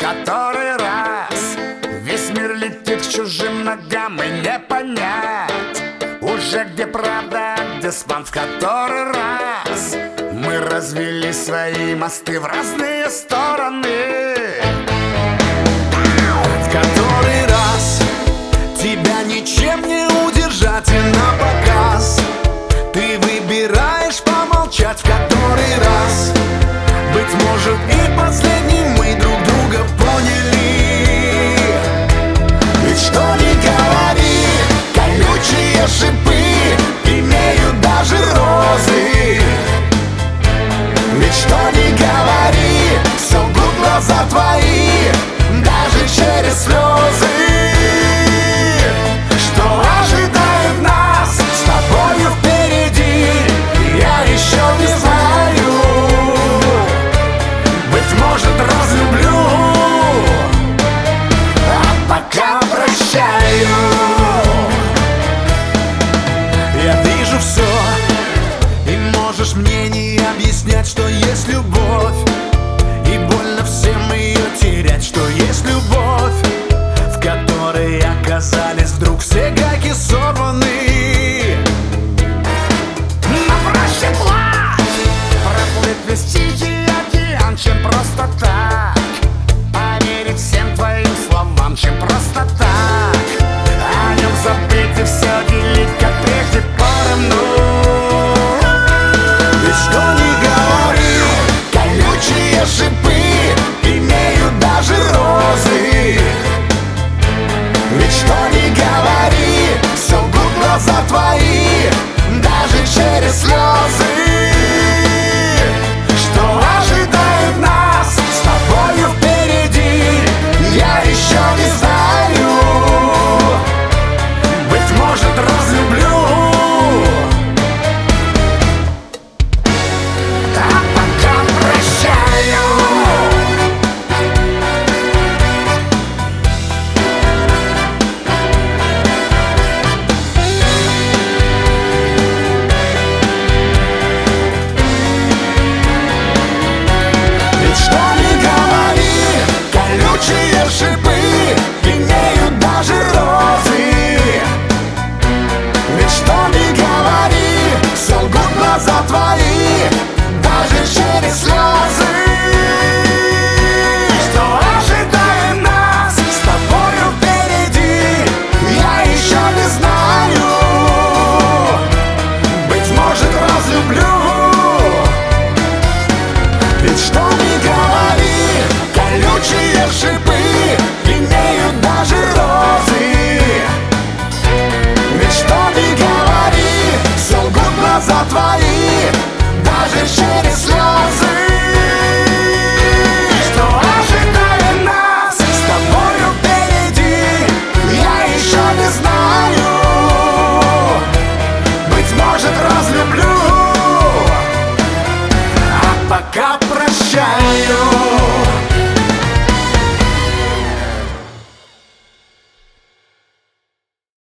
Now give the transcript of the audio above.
который раз весь мир летит к чужим ногам, и не понять уже где правда, а где спам. В который раз мы развели свои мосты в разные стороны. В который раз тебя ничем не удержать и на показ. Ты выбираешь помолчать. В который раз, быть может, и последний, мы друг друга поняли. Ведь что ни говори, колючие шипы имеют даже розы. Ведь что ни говори, солгут глаза твои даже через слезы. Что ожидает нас с тобою впереди, я еще не знаю. Быть может, разлюблю, а пока прощаю. Я вижу все, и можешь мне не объяснять, что есть любовь. И больно всем ее терять, что есть любовь, в которой оказались вдруг все гайки сорваны. Но проще плыть, проплыть весь тихий океан, чем просто так поверить всем твоим словам, чем просто так о нем забыть и все делить, как прежде, поровну. Ведь что ни говори, колючие шипы имеют даже розы. Ведь что ни говори, солгут глаза твои даже через слезы. Что ожидает нас с тобою впереди, я еще не знаю. Быть может, разлюблю, А пока прощаю. ведь что ни говори, колючие шипы имеют даже розы. Ведь что ни говори, солгут глаза твои даже через слезы. Что ожидает нас с тобою впереди, я еще не знаю. Быть может, разлюблю. Ведь что ни говори, колючие шипы имеют даже розы. Ведь что ни говори, солгут глаза твои даже через слезы.